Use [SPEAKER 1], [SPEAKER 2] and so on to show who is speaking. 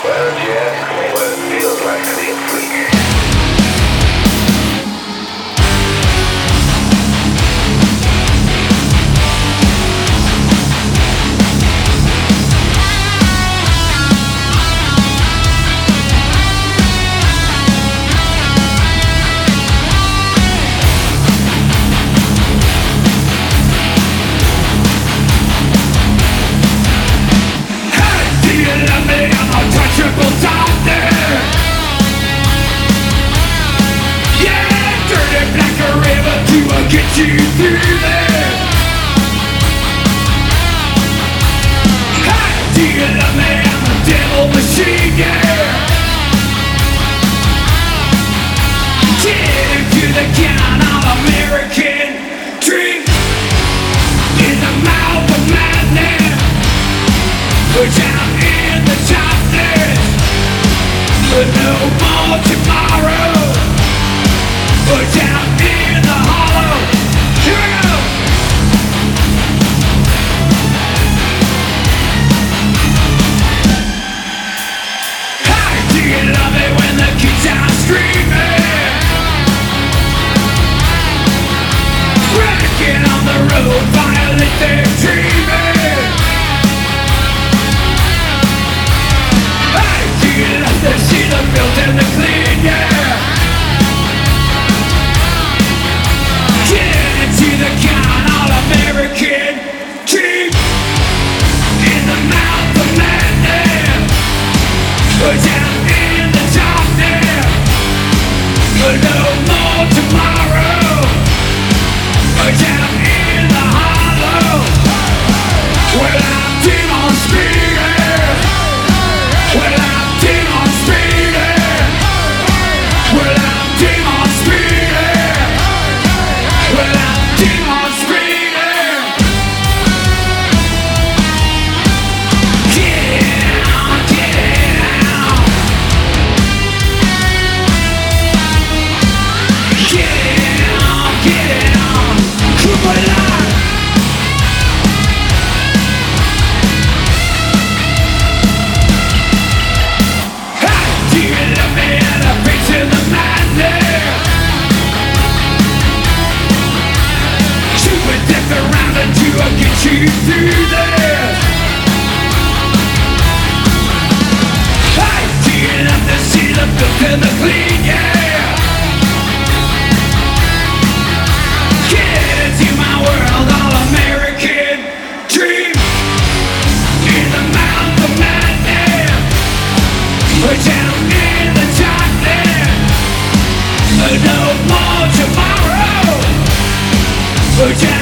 [SPEAKER 1] Well, if you ask me what it feels like to be a freak.
[SPEAKER 2] Get you through there. Hey, do you love me? I'm a devil machine, yeah. Get into the can of American dream. In the mouth of madness, we're down in the darkness, but no more tomorrow. We're down in the hollow. Here we go. Hey, do you love it when the kids are screaming? Wrecking on the road, violate their dreaming. Hey, do you love to see the filth and the clean, yeah? To the count all-American dream. In the mouth of madness, we're down in the darkness, but no more tomorrow. We're down in the hollow. Well, I'm demon speeding. Well, I'm demon speeding. Well, I'm demon speeding. Well, I'm demon screaming. Get on, get out. Get on, get on. Come alive. Hey, do you love me at a face in the madness? With death around and to get you through this. I didn't have to see the filth and the clean, yeah. Get into my world, all-American dream. In the mouth of madness, we're down in the darkness, but no more tomorrow. We're down